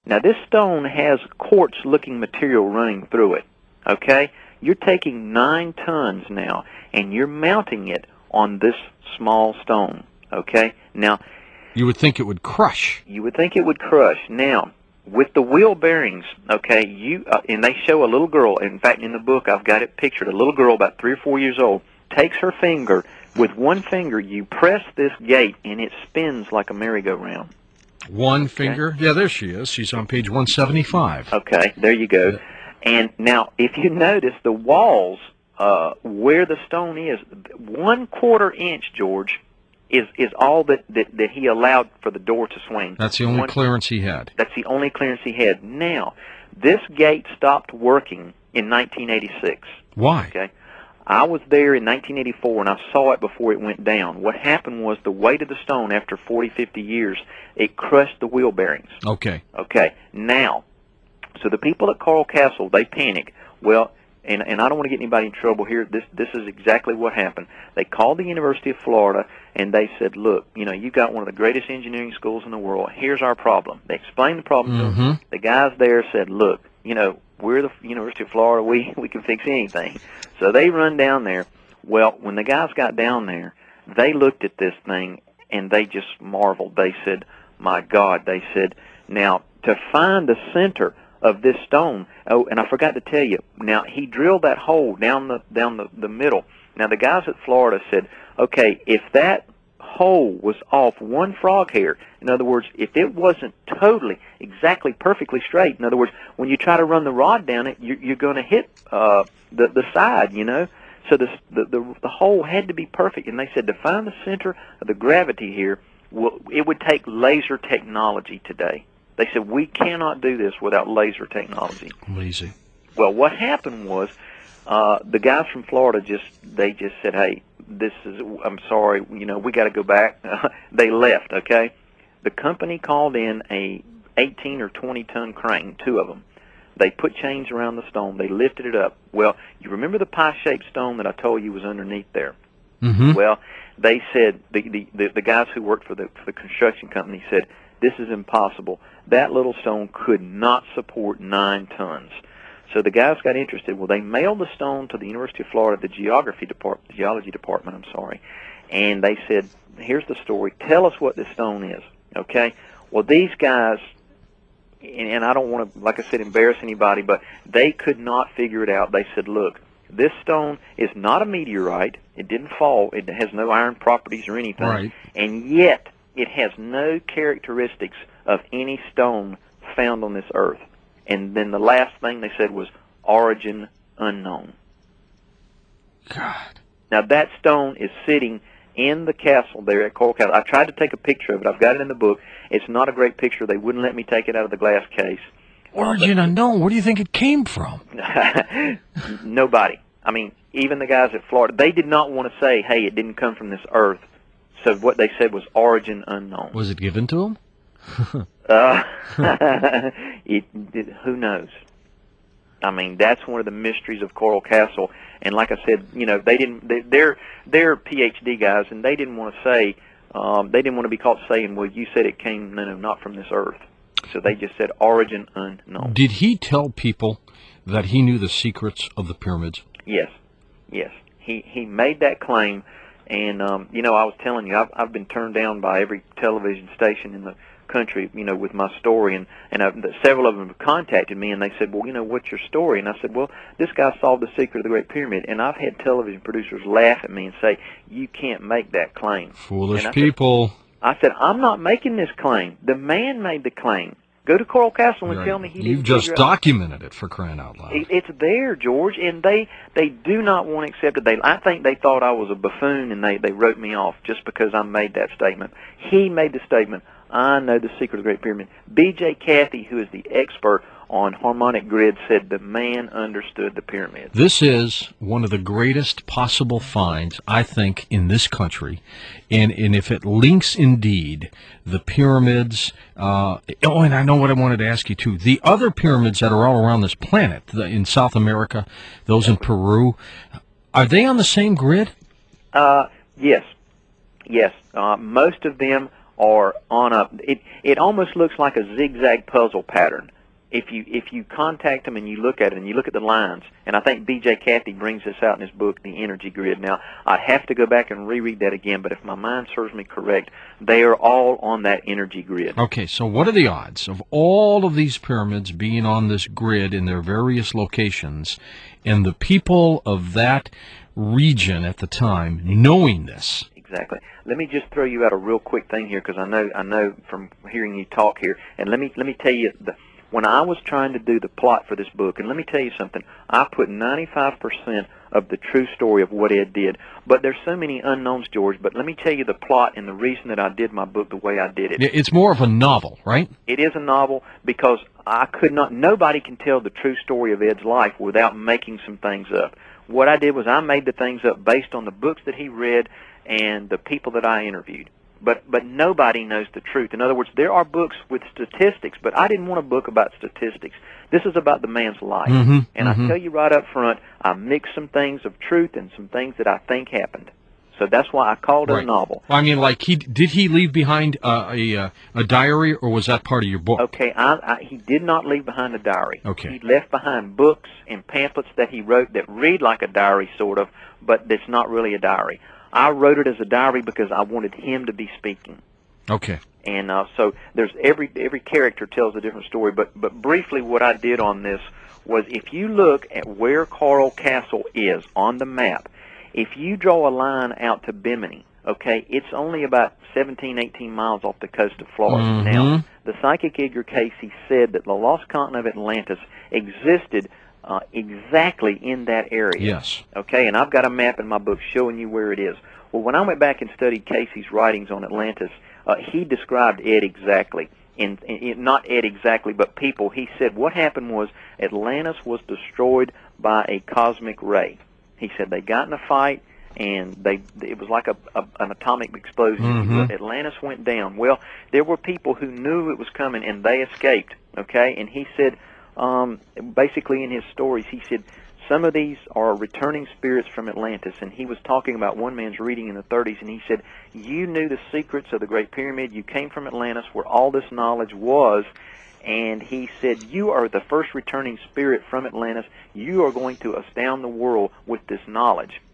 Now, this stone has quartz-looking material running through it, okay? You're taking 9 tons now, and you're mounting it on this small stone, okay? Now, you would think it would crush. You would think it would crush. Now, with the wheel bearings, okay, and they show a little girl. In fact, in the book, I've got it pictured. A little girl about 3 or 4 years old takes her finger. With one finger, you press this gate, and it spins like a merry-go-round. One finger? Yeah, there she is. She's on page 175. Okay, there you go. And now, if you notice, the walls, where the stone is, 1/4 inch, George, is all that he allowed for the door to swing. That's the only clearance he had. That's the only clearance he had. Now, this gate stopped working in 1986. Why? Okay. I was there in 1984, and I saw it before it went down. What happened was the weight of the stone, after 40, 50 years, it crushed the wheel bearings. Okay. Okay. Now, so the people at Coral Castle, they panic. Well, and I don't want to get anybody in trouble here. This is exactly what happened. They called the University of Florida, and they said, look, you got one of the greatest engineering schools in the world. Here's our problem. They explained the problem to them. The guys there said, look, we're the University of Florida. We can fix anything. So they run down there. Well, when the guys got down there, they looked at this thing, and they just marveled. They said, my God, they said, now, to find the center of this stone, oh, and I forgot to tell you, now, he drilled that hole down the middle. Now, the guys at Florida said, okay, if that hole was off one frog hair, in other words, if it wasn't totally, exactly, perfectly straight, in other words, when you try to run the rod down it, you're going to hit the side, So the hole had to be perfect, and they said to find the center of the gravity here, it would take laser technology today. They said, we cannot do this without laser technology. Lazy. Well, what happened was the guys from Florida just said, hey, I'm sorry, we got to go back. They left, okay? The company called in a 18 or 20-ton crane, 2 of them. They put chains around the stone. They lifted it up. Well, you remember the pie-shaped stone that I told you was underneath there? Mm-hmm. Well, they said, the guys who worked for the construction company said, this is impossible. That little stone could not support 9 tons. So the guys got interested. Well, they mailed the stone to the University of Florida, the geology department, and they said, here's the story. Tell us what this stone is, okay? Well, these guys, and I don't want to, like I said, embarrass anybody, but they could not figure it out. They said, look, this stone is not a meteorite. It didn't fall. It has no iron properties or anything. Right. And yet it has no characteristics of any stone found on this earth. And then the last thing they said was origin unknown. God. Now, that stone is sitting in the castle there at Coral Castle. I tried to take a picture of it. I've got it in the book. It's not a great picture. They wouldn't let me take it out of the glass case. Origin unknown. Where do you think it came from? Nobody. I mean, even the guys at Florida, they did not want to say, hey, it didn't come from this earth. So what they said was origin unknown. Was it given to them? Who knows? I mean, that's one of the mysteries of Coral Castle. And like I said, they're PhD guys, and they didn't want to say, they didn't want to be caught saying, well, you said it came, not from this earth. So they just said origin unknown. Did he tell people that he knew the secrets of the pyramids? Yes. He made that claim, and I was telling you, I've been turned down by every television station in the country, with my story, and several of them have contacted me, and they said, well, what's your story? And I said, well, this guy solved the secret of the Great Pyramid, and I've had television producers laugh at me and say, you can't make that claim. Foolish people. I said, I'm not making this claim. The man made the claim. Go to Coral Castle and tell me he didn't. You've just documented it, for crying out loud. It's there, George, and they do not want to accept it. I think they thought I was a buffoon, and they wrote me off just because I made that statement. He made the statement, I know the secret of the Great Pyramid. B.J. Cathy, who is the expert on harmonic grid, said the man understood the pyramids. This is one of the greatest possible finds, I think, in this country. And if it links indeed the pyramids, and I know what I wanted to ask you too, the other pyramids that are all around this planet, in South America, those in Peru, are they on the same grid? Yes. Most of them are on a, it almost looks like a zigzag puzzle pattern. If you contact them and you look at it and you look at the lines, and I think B.J. Cathy brings this out in his book, The Energy Grid. Now, I'd have to go back and reread that again, but if my mind serves me correct, they are all on that energy grid. Okay, so what are the odds of all of these pyramids being on this grid in their various locations, and the people of that region at the time knowing this? Exactly. Let me just throw you out a real quick thing here, because I know from hearing you talk here, and let me tell you, when I was trying to do the plot for this book, and let me tell you something, I put 95% of the true story of what Ed did, but there's so many unknowns, George, but let me tell you the plot and the reason that I did my book the way I did it. It's more of a novel, right? It is a novel because nobody can tell the true story of Ed's life without making some things up. What I did was I made the things up based on the books that he read and the people that I interviewed. But nobody knows the truth. In other words, there are books with statistics, but I didn't want a book about statistics. This is about the man's life. And I tell you right up front, I mixed some things of truth and some things that I think happened. So that's why I called it a novel. I mean, like, did he leave behind a diary, or was that part of your book? Okay, he did not leave behind a diary. Okay. He left behind books and pamphlets that he wrote that read like a diary, sort of, but it's not really a diary. I wrote it as a diary because I wanted him to be speaking. Okay. And so there's every character tells a different story. But briefly, what I did on this was, if you look at where Coral Castle is on the map, if you draw a line out to Bimini, okay, it's only about 17, 18 miles off the coast of Florida. Now, the psychic Edgar Cayce said that the lost continent of Atlantis existed exactly in that area. Yes. Okay, and I've got a map in my book showing you where it is. Well, when I went back and studied Cayce's writings on Atlantis, he described Ed exactly. Not Ed exactly, but people. He said what happened was Atlantis was destroyed by a cosmic ray. He said they got in a fight, and it was like an atomic explosion. Atlantis went down. Well, there were people who knew it was coming, and they escaped. Okay, and he said, basically in his stories, he said some of these are returning spirits from Atlantis, and he was talking about one man's reading in the 30s, and he said, you knew the secrets of the Great Pyramid, you came from Atlantis where all this knowledge was, and he said, you are the first returning spirit from Atlantis, you are going to astound the world with this knowledge.